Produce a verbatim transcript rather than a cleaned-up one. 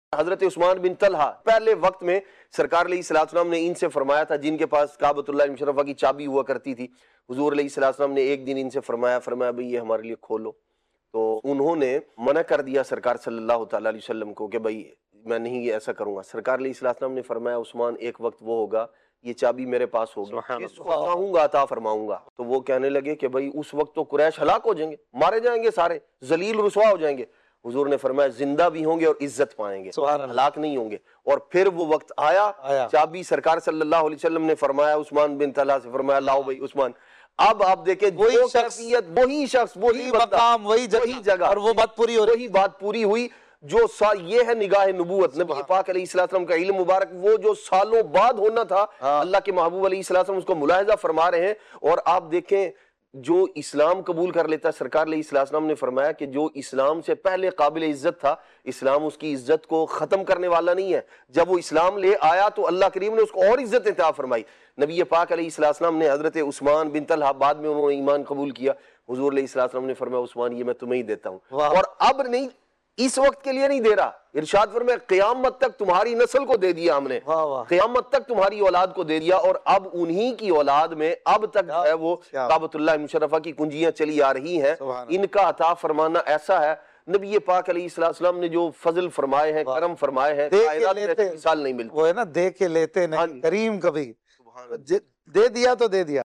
حضرت عثمان بن طلحہ پہلے وقت میں سرکار علیہ السلام نے ان سے فرمایا تھا، جن کے پاس کعبۃ اللہ مشرفہ کی چابی ہوا کرتی تھی، حضور علیہ السلام نے ایک دن ان سے فرمایا فرمایا بھئی یہ ہمارے لیے کھولو، تو انہوں نے منع کر دیا سرکار صلی اللہ تعالیٰ علیہ وسلم کو کہ بھئی میں نہیں یہ ایسا کروں گا۔ سرکار علیہ السلام نے فرمایا عثمان ایک وقت وہ ہوگا یہ چابی میرے پاس ہوگی، جس کو چاہوں گا عطا فرماؤں گا۔ تو وہ کہنے لگے کہ بھئی اس وقت تو قریش ہلاک ہو جائیں گے، مارے جائیں گے، سارے ذلیل رسوا ہو جائیں گے۔ حضور نے فرمایا زندہ بھی ہوں گے اور عزت پائیں گے، ہلاک نہیں ہوں گے۔ اور پھر وہ وقت آیا، چابی سرکار صلی اللہ علیہ وسلم نے فرمایا عثمان بن طلحہ سے فرمایا لاؤ بھئی عثمان۔ اب آپ دیکھیں وہی کیفیت، وہی شخص، وہی مقام، وہی جگہ، اور وہ بات پوری ہو رہی، بات پوری ہوئی۔ جو یہ ہے نگاہ نبوت، نبی پاک علیہ السلام کا علم مبارک، وہ جو سالوں بعد ہونا تھا، اللہ کے محبوب علیہ السلام اس کو ملاحظہ فرما رہے ہیں۔ اور آپ دیکھیں جو اسلام قبول کر لیتا ہے، سرکار علیہ السلام نے فرمایا کہ جو اسلام سے پہلے قابل عزت تھا، اسلام اس کی عزت کو ختم کرنے والا نہیں ہے۔ جب وہ اسلام لے آیا تو اللہ کریم نے اس کو اور عزت عطا فرمائی۔ نبی پاک علیہ السلام نے حضرت عثمان بن طلحہ، بعد میں انہوں نے ایمان قبول کیا، حضور علیہ السلام نے فرمایا عثمان یہ میں تمہیں ہی دیتا ہوں، اور اب نہیں، اس وقت کے لیے نہیں دے رہا، ارشاد فرمایا قیامت تک تمہاری نسل کو دے دیا ہم نے، قیامت تک تمہاری اولاد کو دے دیا۔ اور اب انہی کی اولاد میں اب تک ہے وہ کعبۃ اللہ مشرفہ کی کنجیاں چلی آ رہی ہیں۔ ان کا عطا فرمانا ایسا ہے، نبی پاک علیہ السلام نے جو فضل فرمائے ہیں، کرم فرمائے ہیں، کائنات میں ایسی مثال نہیں ملتی۔ وہ ہے نا، دے کے لیتے نہیں کریم، کبھی دے دیا تو دے دیا۔